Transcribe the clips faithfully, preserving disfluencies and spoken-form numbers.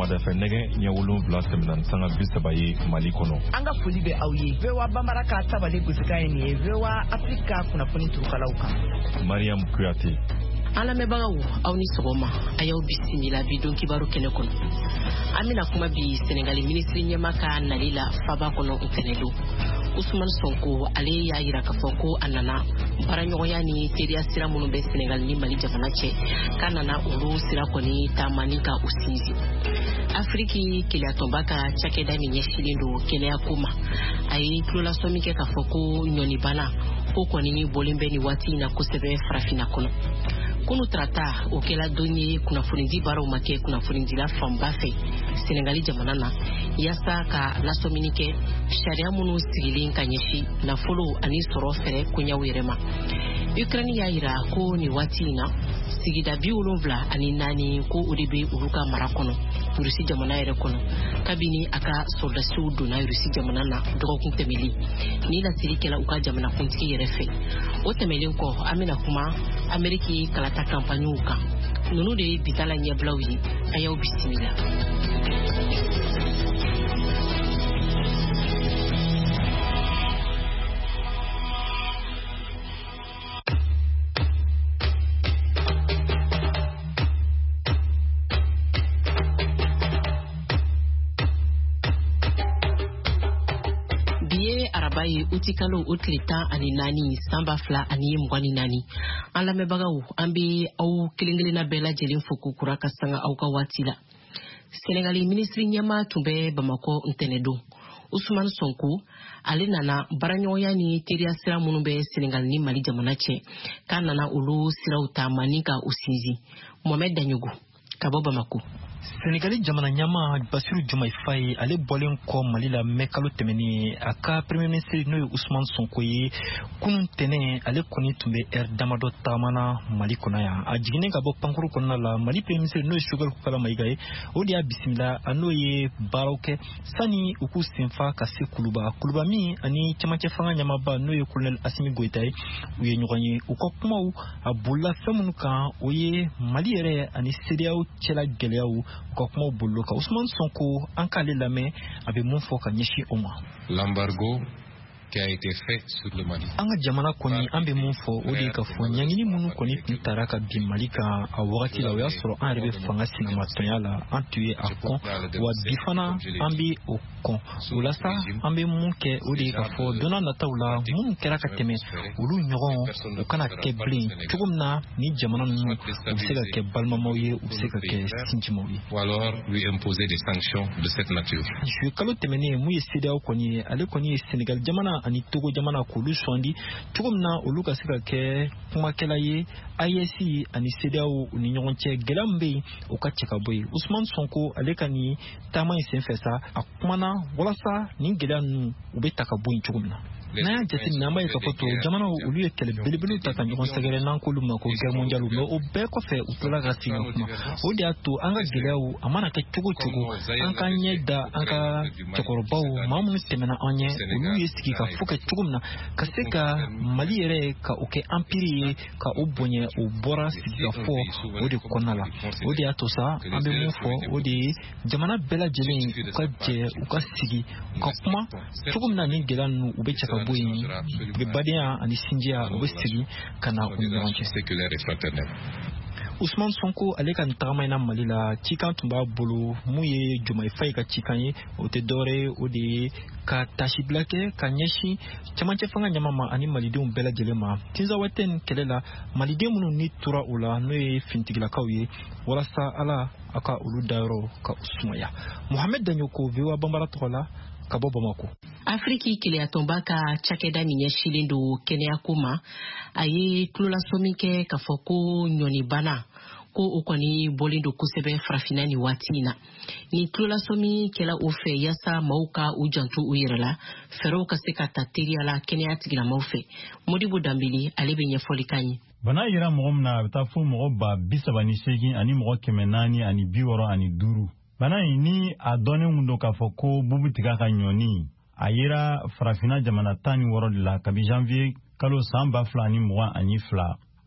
Sɔgɔmada fɛ nɛgɛ ɲɛ wolonwula tɛmɛna sanga bi saba ye Mali kɔnɔ. An ka foli bɛ aw ye. V O A Bambara ka tabale gosika ye nin ye. V O A Afrika kunnafoni turukalaw kan. Mariam Kuyate. An lamɛnbagaw aw ni sɔgɔma a y'aw bisimila bi don kibaru kɛnɛ kɔnɔ. An bɛna kuma bi Senegali ministre ɲɛma ka nali la faba kɔnɔ ntɛnɛ don. Ousmane Sonko ale y'a yira k'a fɔ ko a nana baaraɲɔgɔnya ni teriya sira minnu bɛ Senegal ni Mali jamana cɛ k'a nana olu sira kɔni taamani ka u sinsin. Afriki keleyatonba ka cakɛda min ɲɛsilen don kɛnɛya ko ma a ye tulolasɔmi kɛ k'a fɔ ko ɲɔnibana ko kɔni bɔlen bɛ ni waati in na kosɛbɛ farafina kɔnɔ. Kunu tarata o kɛla don ye kunnafonidi baaraw ma kɛ kunnafonidila fanba fɛ Senegali jamana na yaasa ka lasɔmini kɛ sariya minnu sigilen ka ɲɛsi nafolo ani sɔrɔ fɛrɛ koɲaw yɛrɛ ma. Ukraine y'a yira ko ni waati in na sigida bi wolonwula ani naani ko o de bɛ olu ka mara kɔnɔ Rusi jamana yɛrɛ kɔnɔ kabini a ka soldasiw donna Rusi jamana na dɔgɔkun tɛmɛlen ni lasiri kɛla u ka jamana kuntigi yɛrɛ fɛ. O tɛmɛlen kɔ an bɛna kuma Ameriki kalata kampaniw kan. Nunu de ye bitala ɲɛbilaw ye a y'aw bisimila. Ye utikalo utile tan ani naani samba fila ani mugani naani. An lamɛnbagaw an bɛ aw kelen-kelenna bɛɛ lajɛlen fo k'u kura ka sanga aw ka waati la. Senegali ministre ɲɛma tun bɛ Bamako ntɛnɛ don. Ousmane Sonko ale nana baaraɲɔgɔnya ni teriya sira minnu bɛ Senegal ni Mali jamana cɛ k'a nana olu siraw taamani ka u sinsin. Mohamed Danyogo ka bɔ Bamako. Senegali jamana ɲama Bassirou Diomaye Faye ale bɔlen kɔ Mali la mɛ kalo tɛmɛnen a ka premier ministre n'o ye Ousmane Sonko ye kunun tɛnɛ ale kɔni tun bɛ air damadɔ taamana Mali kɔnɔ yan a jiginnen ka bɔ pankuru kɔnɔna la Mali premier ministre n'o ye Choguel Kukala Mayiga ye o de y'a bisimila a n'o ye baaraw kɛ sani u k'u senfa ka se Kuluba Kuluba min ani cɛmancɛ fanga ɲamaba n'o ye colonel Assimi Goïta ye u ye ɲɔgɔn ye u ka kumaw a bolila fɛn minnu kan o ye Mali yɛrɛ ani C D A O cɛla gɛlɛyaw u ka kumaw bolila kan Ousmane Sonko an k'ale lamɛn a bɛ mun fɔ ka ɲɛsin o ma. L'embargo qui a été fait sur le Mali. An ka jamana kɔni an bɛ mun fɔ o de ye ka fɔ ɲangini minnu kɔni tun taara ka bin Mali kan a wagati la o y'a sɔrɔ an yɛrɛ bɛ fanga sinamatɔnya la an tun ye a kɔn wa bi fana an bɛ o kɔn o la sa an bɛ mun kɛ o de ye ka fɔ don n'a nataw la minnu kɛra ka tɛmɛ olu ɲɔgɔn u kana kɛ bilen cogo min na ni jamana ninnu u bɛ se ka kɛ balimamaw ye u bɛ se ka kɛ sinjimaw ye. Ou alors lui imposer des sanctions de cette nature. Juillet kalo tɛmɛnen mun ye C D A O kɔni ye ale kɔni ye Senegal jamana ani Togo jamana k'olu sɔndi cogo min na olu ka se ka kɛ kumakɛla ye A E S ani C D A O u ni ɲɔgɔn cɛ gɛlɛya min bɛ yen o ka cɛ ka bɔ yen Ousmane Sonko ale ka nin taama in senfɛ sa a kumana walasa nin gɛlɛya ninnu u bɛ ta ka bɔ yen cogo min na. N'a y'a jateminɛ an b'a ye k'a fɔ to jamana olu ye kɛlɛ belebele ta ka ɲɔgɔn sɛgɛrɛ n'an k'olu ma ko guerre mondiale mais o bɛɛ kɔfɛ u tora ka sigi ka kuma o de y'a to an ka gɛlɛyaw a mana kɛ cogo cogo an ka ɲɛ da an ka cɛkɔrɔbaw maa minnu tɛmɛna an ɲɛ olu ye sigi ka fɔ kɛ cogo min na ka se ka Mali yɛrɛ ka o kɛ empire ye ka o bonya o bɔra sigikafɔ o de kɔnɔna la o de y'a to sa an bɛ mun fɔ o de ye jamana bɛɛ lajɛlen u ka jɛ u ka sigi u ka kuma cogo min na ni gɛlɛya ninnu u bɛ cɛ ka bɔ yen u bɛ badenya ani sinjiya u bɛ sigi ka na u ni ɲɔgɔn cɛ. Ousmane Sonko ale ka nin tagama in na Mali la cikan tun b'a bolo mun ye Diomaye Faye ka cikan ye o tɛ dɔwɛrɛ ye o de ye ka tasibila kɛ ka ɲɛsin cɛmancɛ fanga ɲama ma ani malidenw bɛɛ lajɛlen ma tinza waati nin kɛlɛ la maliden minnu ni tora o la n'o ye finitigilakaw ye walasa ala a ka olu dayɔrɔ ka sumaya. Mohamed Danyoko V O A Bambara tɔgɔ la ka bɔ Bamako. Afriki keleyatonba ka cakɛda min ɲɛsilen don kɛnɛyako ma a ye tulolasɔmi kɛ k'a fɔ ko ɲɔnibana ko o kɔni bɔlen don kosɛbɛ farafina ni waati in na ni tulolasɔmi kɛla o fɛ yaasa maaw ka u janto u yɛrɛ la fɛɛrɛw ka se ka ta teriya la kɛnɛya tigilamaw fɛ Modibo Dambeli ale bɛ ɲɛfɔli kan ye. Bana yira mɔgɔ min na a bɛ taa fo mɔgɔ ba bi saba ni seegin ani mɔgɔ kɛmɛ naani ani bi wɔɔrɔ ani duuru. Bana in ni a dɔnnen mun don k'a fɔ ko bubu tigɛ ka ɲɔni a yera farafina jamana tan ni wɔɔrɔ de la kabi janvier kalo san ba fila ani mugan ani fila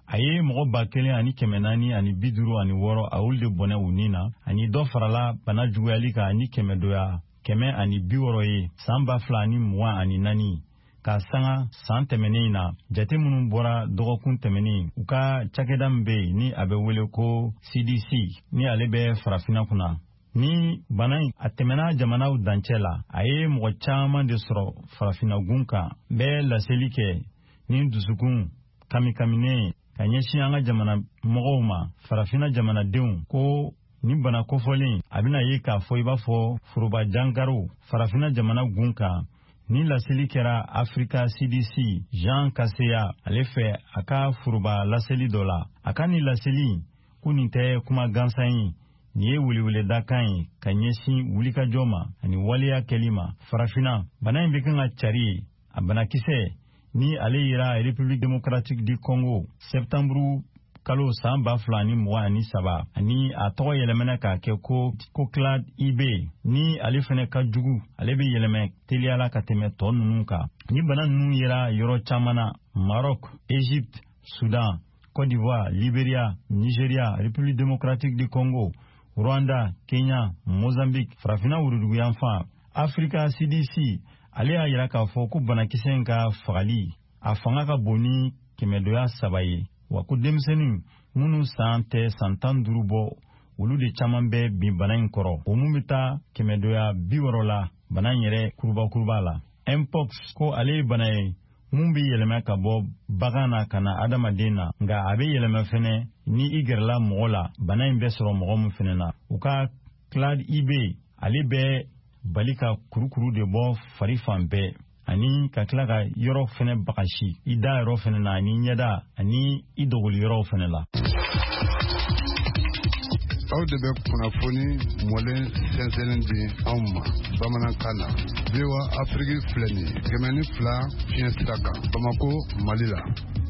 a ye mɔgɔ ba kelen ani kɛmɛ naani ani bi duuru ani wɔɔrɔ a olu de bɔnɛ u nin na ani dɔ farala bana juguyali kan ani kɛmɛ doya kɛmɛ ani bi wɔɔrɔ ye san ba fila ani mugan ani naani ka sanga san tɛmɛnen na jate minnu bɔra dɔgɔkun tɛmɛnen u ka cakɛda min bɛ yen ni a bɛ wele ko C D C ni ale bɛ farafina kunna. Ni bana in a tɛmɛna jamanaw dancɛ la a ye mɔgɔ caman de sɔrɔ farafinagun kan bɛɛ laseli kɛ ni dusukun kamikaminen ka ɲɛsin an ka jamana mɔgɔw ma farafina jamanadenw ko ni bana kofɔlen a bɛna ye k'a fɔ i b'a fɔ foroba jangarow farafina jamana gun kan ni laseli kɛra Afrika C D C Jean Kaseya ale fɛ a ka foroba laseli dɔ la a ka ni laseli ko nin tɛ kuma gansan ye nin ye wiliwile dakan ye ka ɲɛsin wulikajɔ ma ani waleya kɛli ma farafina bana in bɛ kan ka cari ye a banakisɛ ni ale yera République démocratique du Congo septembre kalo san ba fila ni mugan ani saba ani a tɔgɔ yɛlɛmɛna k'a kɛ ko ko Clade I B ni ale fɛnɛ ka jugu ale bɛ yɛlɛmɛ teliyala ka tɛmɛ tɔ ninnu kan ni bana ninnu yera yɔrɔ caman na Maroc, Égypte, Soudan, Côte d'Ivoire, Libéria, Nigeria, République démocratique du Congo, Rwanda, Kenya, Mozambique, farafina wuruduguyan fan Afrika C D C ale y'a yira k'a fɔ ko banakisɛ in ka fagali a fanga ka bon ni kɛmɛdoya saba ye wa ko denmisɛnninw minnu san tɛ san tan duuru bɔ olu de caman bɛ bin bana in kɔrɔ o mun bɛ taa kɛmɛdoya bi wɔɔrɔ la bana in yɛrɛ kurubakuruba la. Mpox ko ale ye bana ye mun bɛ yɛlɛma ka bɔ bagan na ka na adamaden na nka a bɛ yɛlɛma fɛnɛ ni i gɛrɛla mɔgɔ la bana in bɛ sɔrɔ mɔgɔ min fɛnɛ na u ka Clade I B ale bɛ bali ka kurukuru de bɔ fari fan bɛɛ ani ka tila ka yɔrɔ fɛnɛ bagasi i da yɔrɔ fɛnɛ na ani ɲɛda ani i dogoli yɔrɔ fɛnɛ la. Aw de bɛ kunnafoni mɔlen sɛnsɛnlen di anw ma bamanankan na V O A Afrique filɛ nin ye kɛmɛ ni fila fiɲɛ sira kan Bamako Mali la.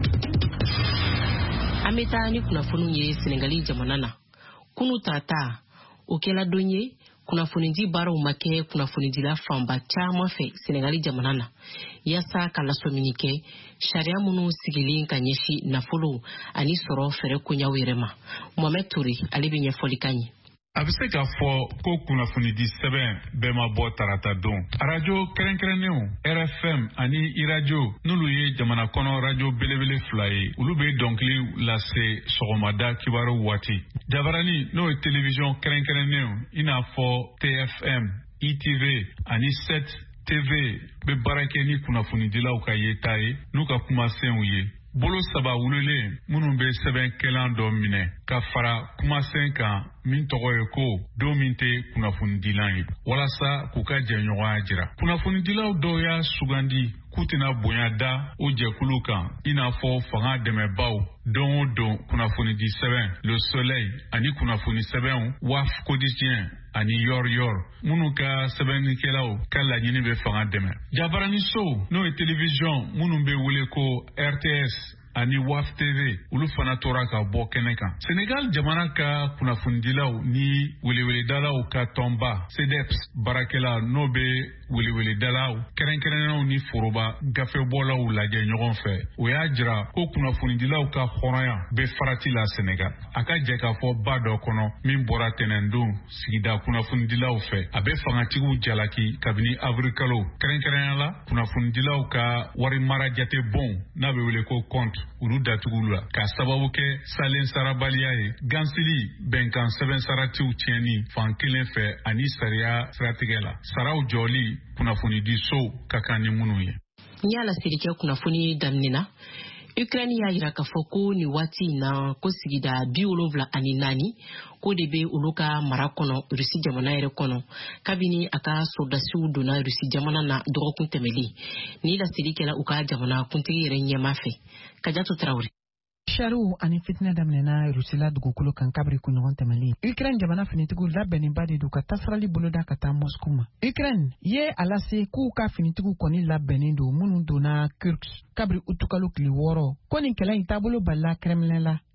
An bɛ taa ni kunnafoniw ye Senegali jamana na kunu tata o kɛla don ye kunnafonidi baaraw ma kɛ kunnafonidila fanba caman fɛ Senegali jamana na yasa ka lasɔmini kɛ sariya minnu sigilen ka ɲɛsi nafolo ani sɔrɔ fɛrɛ koɲaw yɛrɛ ma. Mohamed Toure ale bɛ ɲɛfɔli kan ye. A bɛ se k'a fɔ ko kunnafonidi sɛbɛn bɛɛ ma bɔ tarata don. Arajo kɛrɛnkɛrɛnnenw R F M ani iradio n'olu ye jamana kɔnɔ radio belebele fila ye olu bɛ dɔnkili lase sɔgɔmada kibaru waati. Jabarani n'o ye télévision kɛrɛnkɛrɛnnenw i n'a fɔ T F M, I T V ani sept T V bɛ baara kɛ ni kunnafonidilaw ka yeta ye n'u ka kumasenw ye. Bolo saba wulile minnu bɛ sɛbɛnkɛlan dɔ minɛ ka fara kumasen kan min tɔgɔ ye ko don min tɛ kunnafonidilan ye walasa k'u ka jɛɲɔgɔnya jira. Kunnafonidilaw dɔw y'a sugandi k'u tɛna bonya da o jɛkulu kan i n'a fɔ fanga dɛmɛbaw don o don kunnafonidi sɛbɛn Le Soleil ani kunnafoni sɛbɛnw W A F quotidien ani Yor Yor minnu ka sɛbɛnnikɛlaw ka laɲini bɛ fanga dɛmɛ. Jabarani so n'o ye télévision minnu bɛ wele ko R T S ani W A F T V olu fana tora ka bɔ kɛnɛ kan. Senegal jamana ka kunnafonidilaw ni weleweledalaw ka tɔnba C D E P S baarakɛla n'o bɛ weleweledalaw kɛrɛnkɛrɛnnenw ni foroba gafebɔlaw lajɛ ɲɔgɔn fɛ o y'a jira ko kunnafonidilaw ka hɔrɔnya bɛ farati la Senegal. A ka jɛ k'a fɔ ba dɔ kɔnɔ min bɔra tɛnɛndon sigida kunnafonidilaw fɛ a bɛ fangatigiw jalaki kabini avril kalo kɛrɛnkɛrɛnya la kunnafonidilaw ka wari mara jate bon n'a bɛ wele ko compte olu datugu la ka sababu kɛ salen sarabaliya ye gansili bɛnkan sɛbɛn saratiw tiɲɛni fan kelen fɛ ani sariya siratigɛ la saraw jɔli kunnafonidi so ka kan ni minnu ye. N y'a laseli kɛ kunnafoni daminɛna Ukraine y'a yira k'a fɔ ko ni waati in na ko sigida bi wolonwula ani naani ko de bɛ olu ka mara kɔnɔ Rusi jamana yɛrɛ kɔnɔ kabini a ka soldasiw donna Rusi jamana na dɔgɔkun tɛmɛlen ni laseli kɛla u ka jamana kuntigi yɛrɛ ɲɛma fɛ. Kadiatou Traoré. Sharu ani fitina daminɛna Rusila dugukolo kan kabiri kunɲɔgɔn tɛmɛlen. Ukraine jamana finitigiw labɛnnenba de don ka tasarali boloda ka taa Moscou ma. Ukraine ye a lase k'u ka finitigiw kɔni labɛnnen don minnu donna Kursk kabiri utukalo tile wɔɔrɔ ko nin kɛlɛ in taabolo balila Kremlin la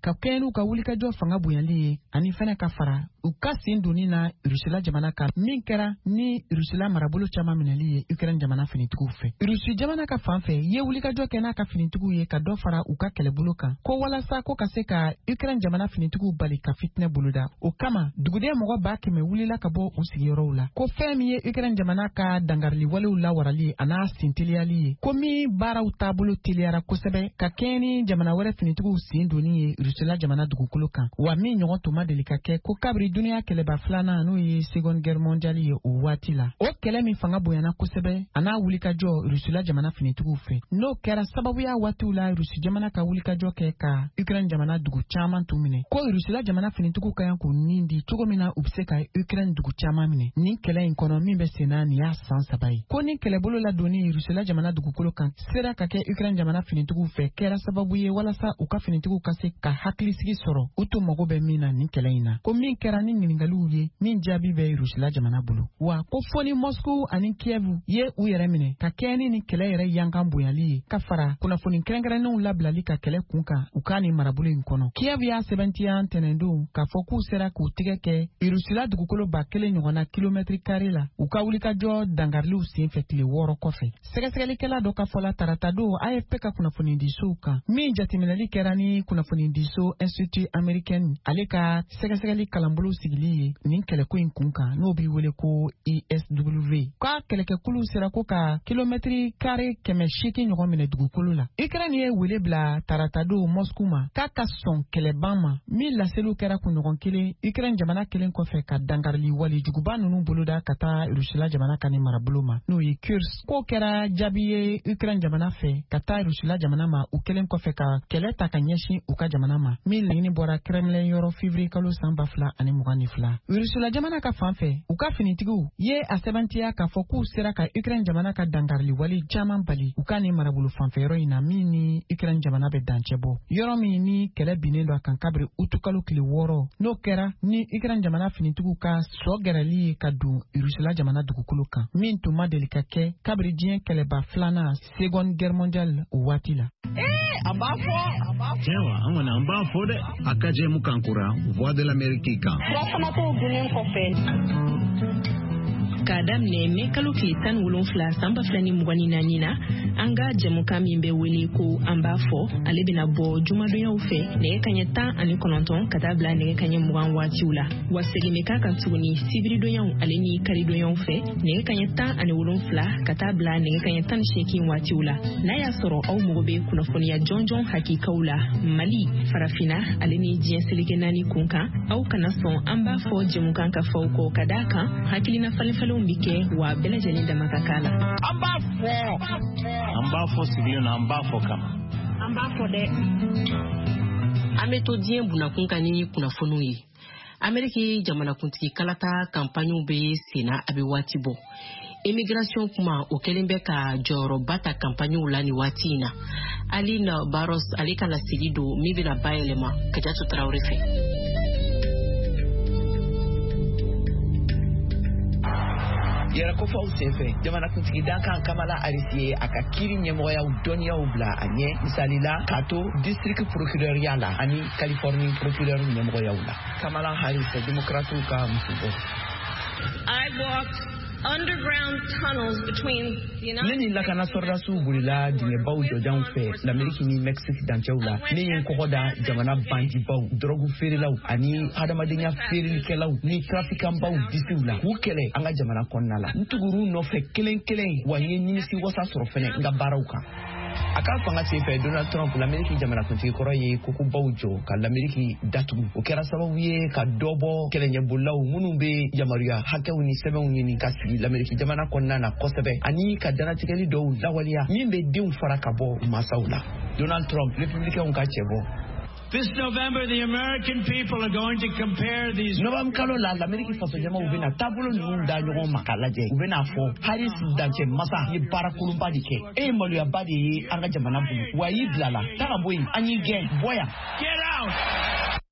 ka kɛnu ka wulikajɔ fanga bonyali ye ani fɛnɛ ka fara u ka sen doni na Rusila jamana kan min kɛra ni Rusila marabolo caman minɛli ye Ukraine jamana finitigiw fɛ. Rusi jamana ka fanfɛ ye wulikajɔ kɛ n'a ka finitigiw ye ka dɔ fara u ka kɛlɛbolo kan ko walasa ko ka se ka Ukraine jamana finitigiw bali ka fitinɛ boloda. O kama duguden mɔgɔ ba kɛmɛ wulila ka bɔ u sigiyɔrɔw la ko fɛn min ye Ukraine jamana ka dangarili walew lawarali a n'a sinteliyali ye ko min baaraw taabolo teliyara kosɛbɛ ka kɛɲɛ ni jamana wɛrɛ finitigiw sen doni ye Rusila jamana dugukolo kan wa min ɲɔgɔn tun ma deli ka kɛ ko kabiri duniya kɛlɛba filanan n'o ye Seconde Guerre mondiale ye o waati la. O kɛlɛ min fanga bonyana kosɛbɛ a n'a wulikajɔ Rusila jamana finitigiw fɛ n'o kɛra sababuya waatiw la Rusi jamana ka wulikajɔ kɛ ka Ukraine jamana dugu caman tun minɛ ko Rusila jamana finitigiw ka yan k'u nin di cogo min na u bɛ se ka Ukraine dugu caman minɛ nin kɛlɛ in kɔnɔ min bɛ senna nin y'a san saba ye ko nin kɛlɛbolo ladonni Rusila jamana dugukolo kan sera ka kɛ Ukraine jamana finitigiw fɛ kɛra sababu ye walasa u ka finitigiw ka se ka hakilisigi sɔrɔ u tun mago bɛ min na nin kɛlɛ in na ko min kɛra ni ɲininkaliw ye min jaabi bɛ Rusila jamana bolo wa ko fɔ ni Moscow ani Kiev ye u yɛrɛ minɛ ka kɛ ni nin kɛlɛ yɛrɛ yankan bonyali ye ka fara kunnafoni kɛrɛnkɛrɛnnenw labilali ka kɛlɛ kun kan u ka nin marabolo in kɔnɔ. Kiev y'a sɛbɛntiya ntɛnɛndon k'a fɔ k'u sera k'u tigɛ kɛ Rusila dugukolo ba kelen ɲɔgɔnna kilomɛtiri kare la u ka wulikajɔ dangariliw senfɛ tile wɔɔrɔ kɔfɛ. Sɛgɛsɛgɛlikɛla dɔ ka fɔla tarata don A F P ka kunnafoni disow kan min jateminɛli kɛra ni kunnafoni diso Institut Américain ale ka sɛgɛsɛgɛli kalanbolo sigili ye nin kɛlɛko in kun kan n'o b'i wele ko I S W k'a kɛlɛkɛkulu sera ko ka kilomɛtiri kare kɛmɛ seegin ɲɔgɔn minɛ dugukolo la. Ukraine ye wele bila tarata don Moscow ma k'a ka sɔn kɛlɛban ma min laseliw kɛra kunɲɔgɔn kelen Ukraine jamana kelen kɔfɛ ka dangarili wali juguba ninnu boloda ka taa Rusila jamana kan ni marabolo ma n'o ye Kursk k'o kɛra jaabi ye Ukraine jamana fɛ ka taa Rusila jamana ma u kelen kɔfɛ ka kɛlɛ ta ka ɲɛsin u ka jamana ma min laɲini bɔra Kremlin yɔrɔ février kalo san ba fila ani mugan ni fila. Rusila jamana ka fanfɛ u ka finitigiw ye a sɛbɛntiya k'a fɔ k'u sera ka Ukraine jamana ka dangarili wali caman bali u ka ni marabolo fanfɛyɔrɔ in na min ni Ukraine jamana bɛ dancɛ bɔ yɔrɔ min ni kɛlɛ binnen don a kan kabiri utukalo tile wɔɔrɔ n'o kɛra ni Ukraine jamana finitigiw ka sɔ gɛrɛli ye ka don Rusila jamana dugukolo kan min tun ma deli ka kɛ kabiri diɲɛ kɛlɛba filanan Seconde Guerre mondiale o waati la. An b'a fɔ tiɲɛ wa an kɔni an b'a fɔ dɛ a ka jɛ mu kan kura Voix de l'Amérique kan fana t'o gunnen kɔfɛ k'a daminɛ mɛ kalo tile tan ni wolonfila san ba fila ni mugan ni naani na an ka jɛmukan min bɛ wele ko an b'a fɔ ale bɛna bɔ jumadonyaw fɛ nɛgɛ kaɲɛ tan ani kɔnɔntɔn ka taa bila nɛgɛ kaɲɛ mugan waatiw la wa segin bɛ k'a kan tuguni sibiridonyaw ale ni karidonyaw fɛ nɛgɛ kaɲɛ tan ani wolonfila ka taa bila nɛgɛ kaɲɛ tan ni seegin waatiw la n'a y'a sɔrɔ aw mago bɛ kunnafoniya jɔnjɔn hakikaw la Mali farafina ale ni diɲɛ seleke naani kun kan aw kana sɔn an b'a fɔ jɛmukan ka faw kɔ ka d'a kan hakilina falenfalen bi kɛ wa bɛɛ lajɛlen dama ka k'a la. An b'a fɔ an b'a fɔ sigilen na an b'a fɔ kama an b'a fɔ dɛ an bɛ to diɲɛ bunakun kan ni kunnafoniw ye Ameriki jamanakuntigi kalata kampanɲɛw bɛ senna a bɛ waati bɔ immigration kuma o kɛlen bɛ ka jɔyɔrɔba ta kampanɲɛw la ni waati in na Aline Barros ale ka lasigi don min bɛna bayɛlɛma Kajatu Tarawele fɛ. Yɛrɛkofaw senfɛ jamanakuntigi Dankan Kamala Harris ye a ka kiiri ɲɛmɔgɔyaw dɔnniyaw bila a ɲɛ misali la k'a to district procureur la ani Californie procureur ɲɛmɔgɔyaw la. Kamala Harris démocratew ka musubɔ. I walked underground tunnels between the United States. Ne ni lakana sɔrɔdasiw bolila dingɛbaw jɔjanw fɛ l'Amérique ni Mexique dancɛw la. Ne ye n kɔkɔ da jamana bandibaw, drogue feerelaw ani hadamadenya feerelikɛlaw ni trafikanbaw disiw la. K'u kɛlɛ an ka jamana kɔnɔna la. N tugur'u nɔfɛ kelen kelen wa n ye nimisi wasa sɔrɔ fɛnɛ n ka baaraw kan. A ka fanga senfɛ Donald Trump l'Amérique jamanakuntigi kɔrɔ ye kokobaw jɔ ka l'Amérique datugu. O kɛra sababu ye ka dɔ bɔ kɛlɛɲɛbolaw minnu bɛ yamaruya hakɛw ni sɛbɛnw ɲini ka sigi l'Amérique jamana kɔnɔna na kosɛbɛ ani ka danatigɛli dɔw lawaleya min bɛ denw fara ka bɔ masaw la. Donald Trump républicainw ka cɛ bɔ. This November, the American people are going to compare these. November kalo la l'Amérique fasojama u bɛna taabolo ninnu da ɲɔgɔn ma k'a lajɛ. U bɛna fɔ Harris dancɛ masa ye baarakolonba de kɛ. E ye maloyaba de ye an ka jamana bolo. Wa y'i bila la. Taa ka bɔ yen. An y'i gɛn. Bɔ yan. Get out.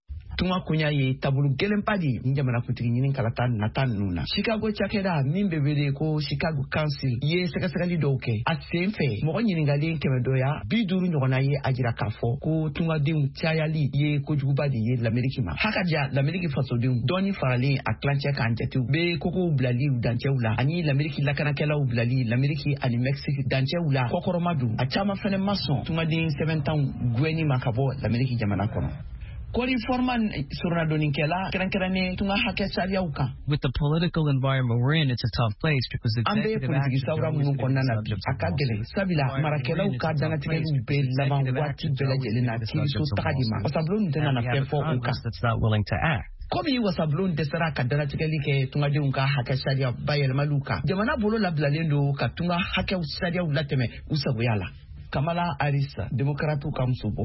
tuma kunya ye tabulu gelempa di ni jamana kuntigi ɲini kalata nata ninnu na. Chicago cakɛda min bɛ wele ko Chicago Council ye sɛgɛsɛgɛli dɔw kɛ a sen fɛ mɔgɔ ɲiningalen kɛmɛ dɔ ya bi duuru ɲɔgɔnna ye a jira k'a fɔ ko tungadenw cayali ye kojuguba de ye l'Amérique ma. Hakaja l'Amérique fasodenw dɔɔni faralen a tilancɛ k'an jatew bɛ kokow bilali dancɛw la ani l'Amérique lakanakɛlaw bilali l'Amérique ani Mexique dancɛw la kɔkɔrɔma don a caman fɛnɛ ma sɔn tungaden sɛbɛntanw gouvernement ma ka bɔ l'Amérique jamana kɔnɔ. Kori forman surna doninkela kran-krane tunga hake sariya uka. With the political environment we're in, it's a tough place because executive action is always akagele sabila marakela uka dana tikelu be laban wati bela jelena kiso takadima osablon tena na pefo uka that's not willing to act. Komi wasablon desara kadana tikeli ke tunga de unka hake sariya bayel maluka jamana bolo la blalendo ka tunga hake sariya ulateme usaboyala. Kamala Harris demokratu kamsubo.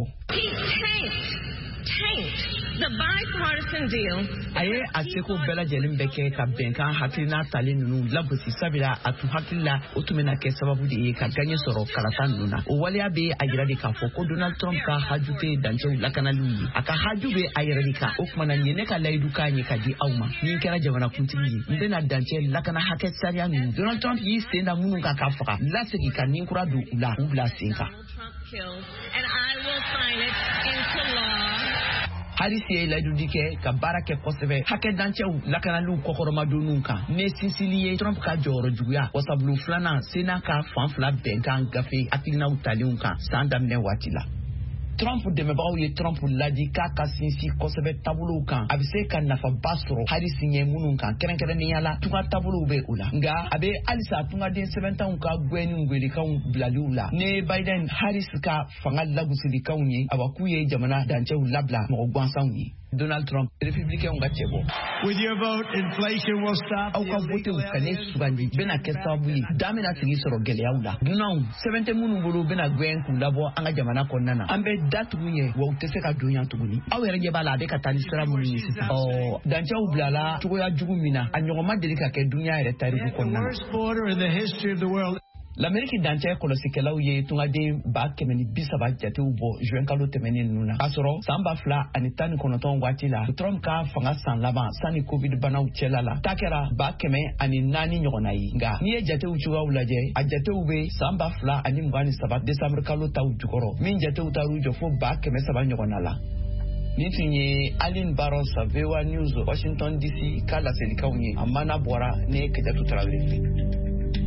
The bipartisan deal. Aye aseko bela jelim beke ka benkan hakilina talen nunu labusi sabila atu hakilla otumena ke sababu de ka ganye soro karatan nuna o waliya be ajira de ka fo ko Donald Trump ka hajute danche lakanali aka hajube ayira de ka okmana nyene ka laidu ka nye ka di awma ni kera jamana kuntigi ndena danche lakana haket saria nu Donald Trump yi senda munu ka ka faka lasegi ka ninkura du ula ubla senka and I will sign it into law. Harris ye laidu dike ka barake kosebe hake danchew lakanalu kokoroma donunka ne sinsiliye Trump ka joro juya wasablu flana sena ka fanfla benkan gafe akilina utaliunka sandam ne watila Trump demebaw ye Trump ladi ka ka sinsi kosebe tabulu kan abise kan nafa basro Harris nye munun kan keren keren yala tunga tabulu be ula nga abe alisa tunga den seventan ka gweni ngweli kan blali ula ne Biden Harris ka fangal lagusili kan yi abakuye jamana danchew labla mo gwansan yi Donald Trump Republican ngachebo. With your vote, inflation will stop. Au ka vote ukane sugandi bena kesabu yi damina tigi soro gele yaula. Dunau seventy munu bulu bena gwen ku labo anga jamana konnana. Ambe datu ye wo tese ka dunya tuguni. Aw yere je bala be ka tanisira munu ni sisa. Oh dancha ublala tugo ya jugu mina anyoma delika ke dunya yere tariku konnana. Worst border in the history of the world. L'Amérique danche kolosikelaw ye tungade ba kemeni bisaba jate ubo juin kalo temeni nuna asoro samba fla anitani konoton watila Trump ka fanga san laban sani covid banaw chelala takera ba keme ani nani nyogona yi nga ni jate uchuga ulaje a jate ube samba fla ani mgani sabat December kalo taw jukoro min jate utaru jofo ba keme saba nyogona la nitunye Aline Barros V O A News Washington D C kala selikawnye amana bora ne kidatu trawele.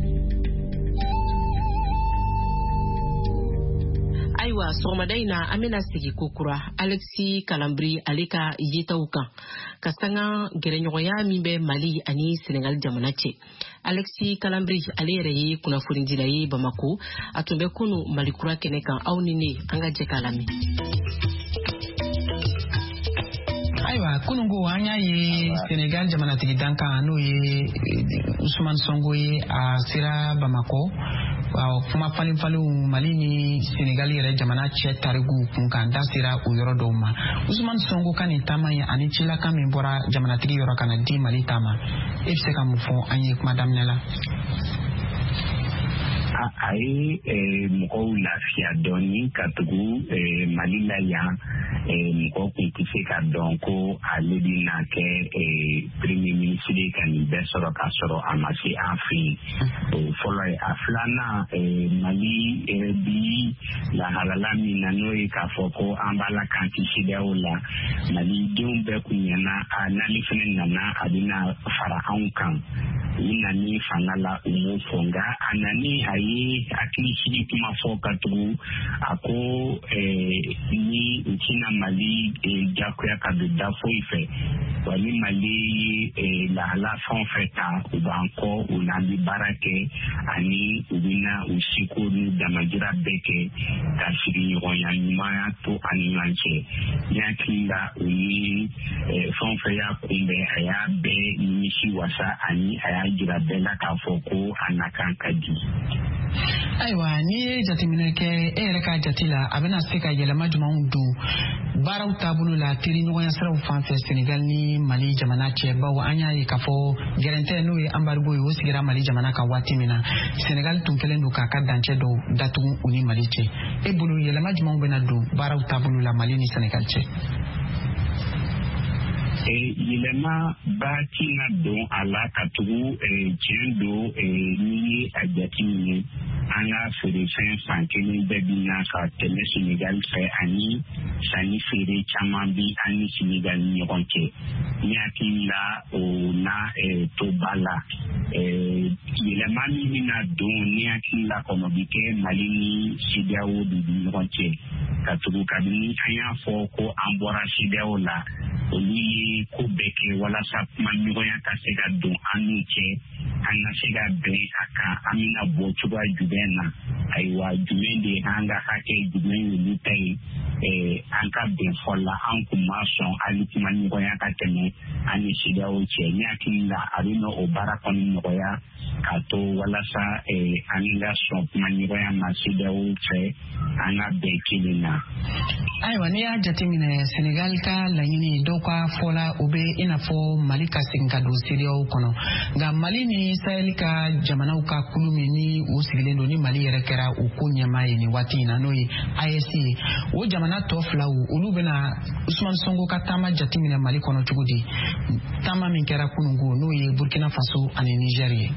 Aiwa Sormadaina amena sigi kokura Alexis Kalambri alika yitaukan kasanga gerenyoya mimbe Mali ani Senegal jamanache Alexis Kalambri alere kuna furindila yi Bamako atumbe kunu malikura kenekan au nini anga jekalami. Aiwa kunungu anya ye Senegal jamana tigi danka anu ye Ousmane Sonko ye a sira Bamako wa kuma falin falu Mali ni Senegal yɛrɛ jamana cɛ tarigu kunkan da sera o yɔrɔ dɔw ma Ousmane Sonko ka nin taama ye ani cilakan min bɔra jamanatigi yɔrɔ kana di Mali taama e bɛ se ka mun fɔ an ye kuma daminɛ la a ye mɔgɔw lafiya dɔɔni ka tugu Mali la yan mɔgɔ kun tɛ se ka dɔn ko ale bɛna kɛ premier ministre ka nin bɛɛ sɔrɔ ka sɔrɔ a ma se an fɛ yen fɔlɔ ye a filanan Mali bi lahalala min na n'o ye k'a fɔ ko an b'a la kan kisi C D A O la Malidenw bɛɛ kun ɲɛna a n'ale fana nana a bɛna fara anw kan u nani fanga la u m'o fɔ nka a nani a ye hakili sigi kuma fɔ ka tugu a ko ni u tɛna Mali jagoya ka don da foyi fɛ wa ni Mali ye lahala fɛn o fɛn ta u b'an kɔ u n'an bɛ baara kɛ ani u bɛna u seko n'u damajira bɛɛ kɛ ka sigiɲɔgɔnya ɲumanya to ani ɲɔgɔn cɛ ne hakili la u ye fɛn o fɛn y'a kunbɛn a y'a bɛɛ nimisi wasa ani a y'a jira bɛɛ la k'a fɔ ko a na kan ka di. Aiwa ni ye jateminɛ kɛ e yɛrɛ ka jate la a bɛna se ka yɛlɛma jumanw don baaraw taabolo la teri ɲɔgɔnya siraw fan fɛ Senegal ni Mali jamana cɛ bawo an y'a ye k'a fɔ gɛrɛntɛ n'o ye embargo ye o sigira Mali jamana kan waati min na Senegal tun kɛlen don k'a ka dancɛ dɔw datugu u ni Mali cɛ e bolo yɛlɛma jumanw bɛna don baaraw taabolo la Mali ni Senegal cɛ. yɛlɛma ba tina don a la ka tugu tiɲɛ don n'i ye a jateminɛ an ka feerefɛn fan kelen bɛɛ bi na ka tɛmɛ Senegal fɛ ani sanni feere caman bi an ni Senegal ni ɲɔgɔn cɛ ne hakili la o na to ba la yɛlɛma min bɛna don ne hakili la kɔnɔ bi kɛ Mali ni C D A O de bi ɲɔgɔn cɛ ka tugu kabini an y'a fɔ ko an bɔra C D A O la olu ye ko bɛɛ kɛ walasa kuma ɲɔgɔnya ka se ka don an n'u cɛ an ka se ka bɛn a kan an bɛna bɔ cogoya jumɛn na ayiwa jumɛn de ye an ka hakɛ jumɛn y'olu ta ye an ka bɛn fɔ la an kun ma sɔn hali kuma ɲɔgɔnya ka tɛmɛ an ni C D A O cɛ ne hakili la a bɛna o baara kɔni nɔgɔya k'a to walasa an ka sɔn kuma ɲɔgɔnya ma C D A O fɛ an ka bɛn kelen na. Ayiwa n'i y'a jateminɛ Senegal ka laɲini dɔw ka fɔ la o bɛ i n'a fɔ Mali ka segin ka don C D A O kɔnɔ nka Mali ni Sahel ka jamanaw ka kulu min ni u sigilen don ni Mali yɛrɛ kɛra u ko ɲɛmaa ye nin waati in na n'o ye A E S ye o jamana tɔ filaw olu bɛna Usman Sonko ka taama jateminɛ Mali kɔnɔ cogo di taama min kɛra kunungo n'o ye Burkina Faso ani Niger ye.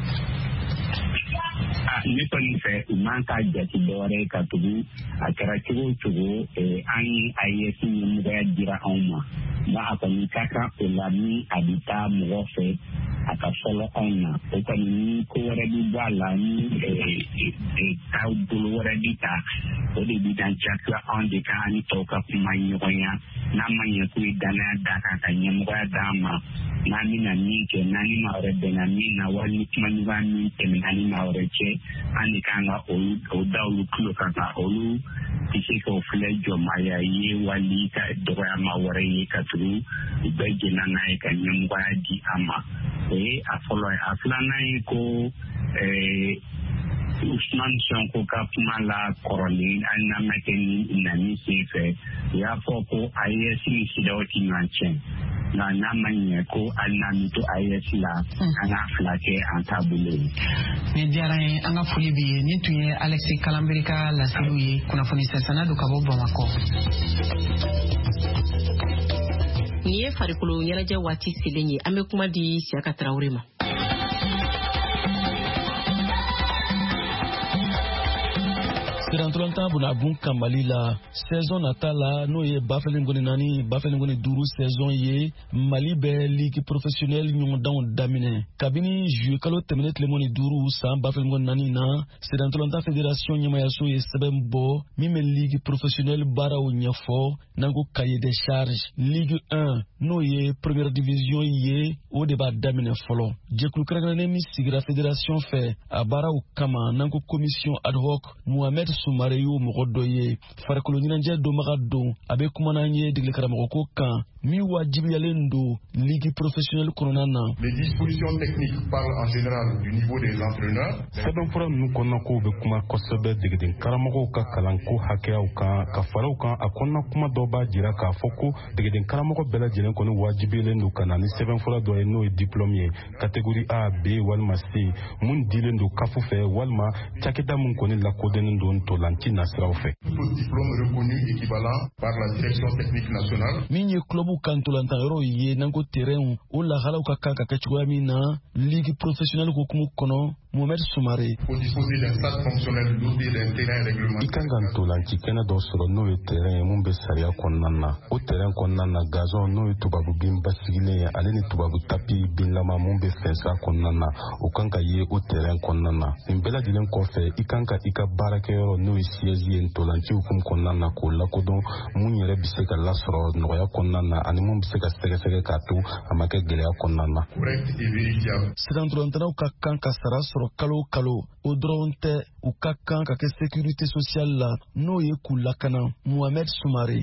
Ne kɔni fɛ u man ka jate dɔwɛrɛ ka tugu a kɛra cogo o cogo an ye A E S ɲɛmɔgɔya dira anw ma nka a kɔni ka kan o la ni a bɛ taa mɔgɔ fɛ a ka fɔlɔ anw na o kɔni ni ko wɛrɛ bi bɔ a la ni taabolo wɛrɛ bi ta o de bi dan jagoya anw de kan ani tɔw ka kuma ɲɔgɔnya n'a ma ɲɛ k'u ye danaya d'a kan ka ɲɛmɔgɔya d'a ma n'an bɛna min kɛ n'an ni maa wɛrɛ bɛnna min na wali ni kuma ɲɔgɔnya min tɛmɛna ni maa wɛrɛ cɛ an de kan ka o da olu tulo kan ka olu tɛ se k'o filɛ jɔnmaya ye wali ka dɔgɔyama wɛrɛ ye ka tugu u bɛɛ jɛnna n'a ye ka ɲɛmɔgɔya di an ma o ye a fɔlɔ ye a filanan ye ko Usman Sonko ka kuma la kɔrɔlen hali n'a ma kɛ ni nani sen fɛ u y'a fɔ ko A E S ni C D A O ti ɲɔgɔn cɛ nka n'a ma ɲɛ ko hali n'a mi to A E S la an ka fila kɛ an taabolo ye. Nin diyara ye an ka foli b'i ye nin tun ye Alexis Kalanbiri ka laseliw ye kunnafoni sɛnsɛnna don ka bɔ Bamakɔ. Nin ye farikolo ɲɛnajɛ waati selen ye an bɛ kuma di Siyaka Tarawele ma. Sirantolanta buna bun Mali la saison nata la n'o ye bafelengoni nani bafelengoni duuru saison ye Mali bɛ ligue professionnelle ɲɔgɔndanw daminɛ kabini juillet kalo tɛmɛnen tilemoni duuru san bafelengoni nani na Sirantolanta fédération ɲɛmayaso ye sɛbɛn bɔ min bɛ ligue professionnelle baaraw ɲɛfɔ n'an ko cahier des charges ligue un n'o ye première division ye o de b'a daminɛ fɔlɔ jɛkulu kɛrɛnkɛrɛnnen min sigira fédération fɛ a baaraw kama n'an ko commission ad hoc Mohamed Soumare y'o mɔgɔ dɔ ye farikolo ɲɛnajɛ donbaga don a bɛ kuma n'an ye degeli karamɔgɔ ko kan min wajibiyalen don ligue professionnelle kɔnɔna na. Les dispositions techniques parlent en général du niveau des entraîneurs. Sɛbɛnfura ninnu kɔnɔna kow bɛ kuma kosɛbɛ degeden karamɔgɔw ka kalanko hakɛyaw kan ka faraw kan a kɔnɔna kuma dɔw b'a jira k'a fɔ ko degeden karamɔgɔ bɛɛ lajɛlen kɔni wajibiyalen don ka na ni sɛbɛnfura dɔ ye n'o ye diplôme ye catégorie A B walima C mun dilen don kafu fɛ walima cakɛda mun kɔni lakodɔnnen don ntolanci nasiraw fɛ. Diplôme reconnu équivalent par la direction technique nationale. Min ye club kan ntolantan yɔrɔw ye n'an ko terrain o lahalaw ka kan ka kɛ cogoya min na ligue professionnelle hukumu kɔnɔ Mohamed Soumare. I kan ka ntolanci kɛnɛ dɔ sɔrɔ n'o ye terrain ye mun bɛ sariya kɔnɔna na o terrain kɔnɔna na gazon n'o ye tubabu bin basigilen ye ale ni tubabu tapi binlama mun bɛ fɛnsa kɔnɔna na o kan ka ye o terrain kɔnɔna na nin bɛɛ lajɛlen kɔfɛ i kan ka i ka baarakɛyɔrɔ n'o ye siège ye ntolanci hukumu kɔnɔna na k'o lakodɔn mun yɛrɛ bɛ se ka lasɔrɔ nɔgɔya kɔnɔna na ani mun bɛ se ka sɛgɛsɛgɛ k'a to a ma kɛ gɛlɛya kɔnɔna na. Sirantolantanaw ka kan ka sara sɔrɔ kalo kalo o dɔrɔn tɛ u ka kan ka kɛ sécurité sociale la n'o ye k'u lakana Mohamed Soumare.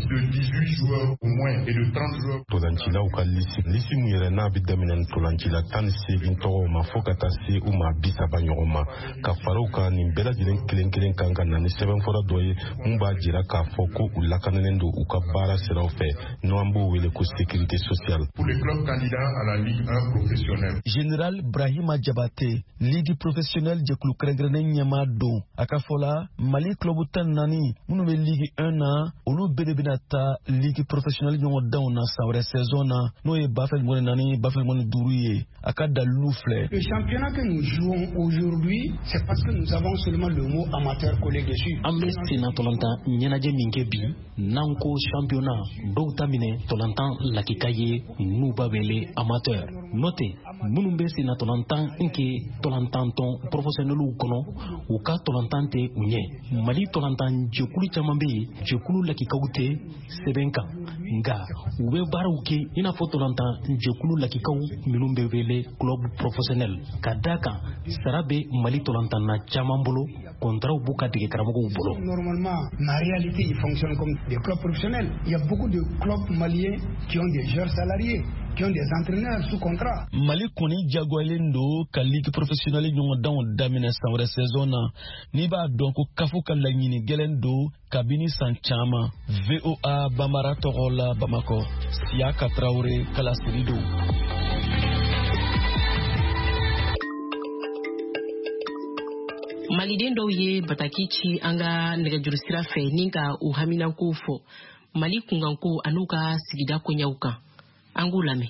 Ntolancilaw ka lisi lisi mun yɛrɛ n'a bɛ daminɛ ntolancila tan ni seegin tɔgɔw ma fo ka taa se u ma bi saba ɲɔgɔn ma ka faraw kan nin bɛɛ lajɛlen kelen kelen kan ka na ni sɛbɛnfura dɔ ye mun b'a jira k'a fɔ ko u lakanalen don u ka baara siraw fɛ n'o an b'o wele ko sécurité sociale. Pour les clubs candidats à la Ligue un professionnelle. Général Brahima Diabaté Ligue professionnelle jɛkulu kɛrɛnkɛrɛnnen ɲɛmaa don a ka fɔ la Mali club tan naani minnu bɛ Ligue un na olu bɛɛ de bɛna taa Ligue professionnelle ɲɔgɔn danw na san wɛrɛ saison na n'o ye Bafel Ngoni naani Bafel Ngoni duuru ye a ka dalilu filɛ. Le championnat que nous jouons aujourd'hui c'est parce que nous avons seulement le mot amateur collé dessus. An bɛ senna tolantan ɲɛnajɛ min kɛ bi n'an ko championnat dɔw ta minɛ tolantan lakika ye n'u b'a wele amateur n'o tɛ minnu bɛ senna tolantan nke tolantan tɔn professionnels kɔnɔ u ka tolantan tɛ u ɲɛ. Mali tolantan jɛkulu caman bɛ yen jɛkulu lakikaw tɛ sɛbɛn kan nka u bɛ baaraw kɛ i n'a fɔ tolantan jɛkulu lakikaw minnu bɛ wele club professionnel ka d'a kan sara bɛ Mali tolantan na caman bolo contrats b'u ka dege karamɔgɔw bolo. Normalement, ma réalité il fonctionne comme des clubs professionnels. Il y a beaucoup de clubs maliens qui ont des joueurs salariés, qui ont des entraîneurs sous contrat. Mali kɔni jagoyalen don ka ligue professionnelle ɲɔgɔndanw daminɛ san wɛrɛ saison na n'i b'a dɔn ko kafo ka laɲini gɛlɛn don kabini san caman. V O A Bambara tɔgɔ la Bamakɔ, Siaka Traoré Kalasiri don. Maliden dɔw ye bataki ci an ka nɛgɛjuru sira fɛ ni ka u haminanko fɔ Mali kunkanko an'u ka sigida koɲɛw kan. An k'u lamɛn.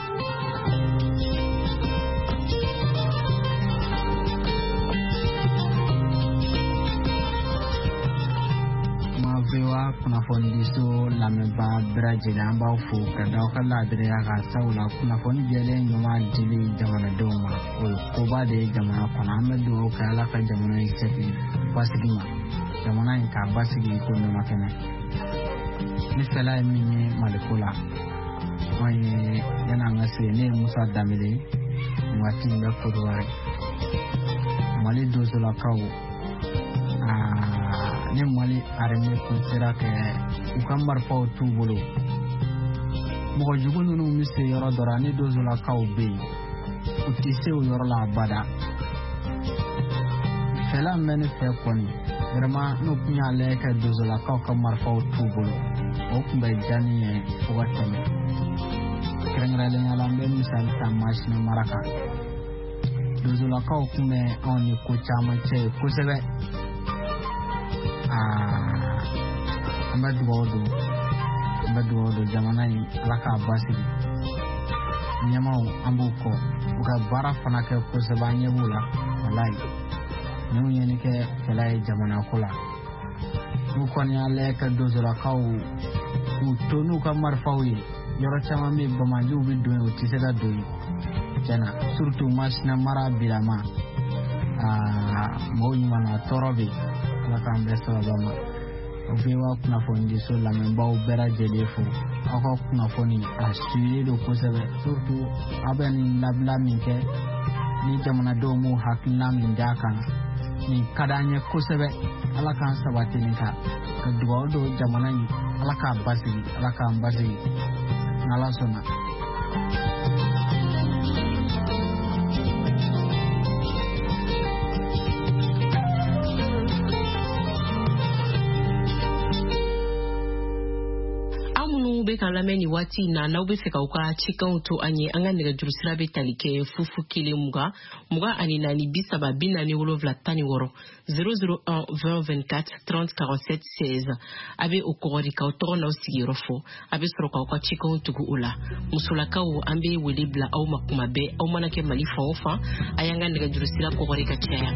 Vewa kunnafoni diso lamɛnba bɛɛ lajɛlen an b'aw fo ka da aw ka laadiriya kan sabula kunnafoni jɛlen ɲuman dili jamanadenw ma o ye koba de ye jamana kɔnɔ an bɛ dugawu kɛ Ala ka jamana in segin basigi ma jamana in k'a basigi ko ɲuman kɛnɛ ni fɛla ye min ye Maliko la anw ye yan'an ka se ne ye Musa Danbele waati in bɛ Kodowari Mali donsolakaw ni Mali armée kun sera kɛ u ka marifaw t'u bolo mɔgɔ jugu ninnu bɛ se yɔrɔ dɔ la ni donsolakaw bɛ yen u tɛ se o yɔrɔ la abada fɛla min bɛ ne fɛ kɔni vraiment n'u tun y'a lajɛ ka donsolakaw ka marifaw t'u bolo o tun bɛ diya ne ye fo ka tɛmɛ kɛrɛnkɛrɛnnenya la n bɛ misali ta Masina mara kan donsolakaw tun bɛ anw ni ko caman cɛ ye kosɛbɛ. An bɛ dugawu don an bɛ dugawu don jamana in Ala k'a basigi ɲɛmaw an b'u kɔ u ka baara fana kɛ kosɛbɛ an ɲɛ b'u la walayi n'u ɲɛni kɛ fɛla ye jamana ko la n'u kɔni y'a lajɛ ka donsolakaw u to n'u ka marifaw ye yɔrɔ caman bɛ Bamandiw bɛ don yen u tɛ se ka don yen tiɲɛna surtout Masina mara bilama mɔgɔw ɲuman na tɔɔrɔ bɛ yen Ala k'an bɛɛ sababa ma. O bɛɛ b'a kunnafoni di so lamɛnbaaw bɛɛ lajɛlen fo aw ka kunnafoni a suivilen don kosɛbɛ surtout aw bɛ nin labila min kɛ ni jamanadenw m'u hakilina min d'a kan nin ka d'an ye kosɛbɛ Ala k'an sabati nin kan ka dugawu don jamana in Ala k'a basigi Ala k'an basigi n'Ala sɔnna. Bɛ kan lamɛn ni waati na n'aw bɛ fɛ k'aw ka cikanw to an ye an ka nɛgɛjuru sira bɛ tali kɛ fufu kelen mugan mugan ani naani bi saba bi naani wolonwula tan ni wɔɔrɔ zéro zéro un vingt vingt-quatre trente quarante-sept seize a bɛ o kɔgɔri k'aw tɔgɔ n'aw sigiyɔrɔ fɔ a bɛ sɔrɔ k'aw ka cikanw tugu o la musolakaw an bɛ wele bila aw ma kuma bɛɛ aw mana kɛ Mali fan o fan a y'an ka nɛgɛjuru sira kɔgɔri ka caya.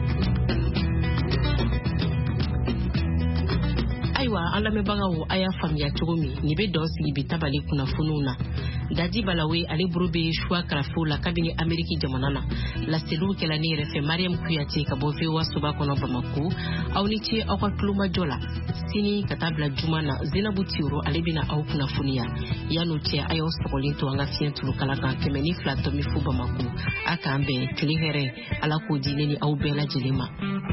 Ayiwa an lamɛnbagaw a y'a faamuya cogo min nin bɛ dɔn sigi bi tabali kunnafoniw na Dadi Balawe ale buru bɛ choix karafew la kabini Ameriki jamana na laseliw kɛla ne yɛrɛ fɛ Mariam Kuyate ka bɔ V O A soba kɔnɔ Bamako aw ni ce aw ka tulomajɔ la sini ka taa bila juma na Zenabu Tioro ale bɛna aw kunnafoniya yan'o cɛ a y'aw sɔgɔlen to an ka fiɲɛ turu kala kan kɛmɛ ni fila tɔmi fo Bamako a k'an bɛn tile hɛrɛ Ala k'o di ne ni aw bɛɛ lajɛlen ma.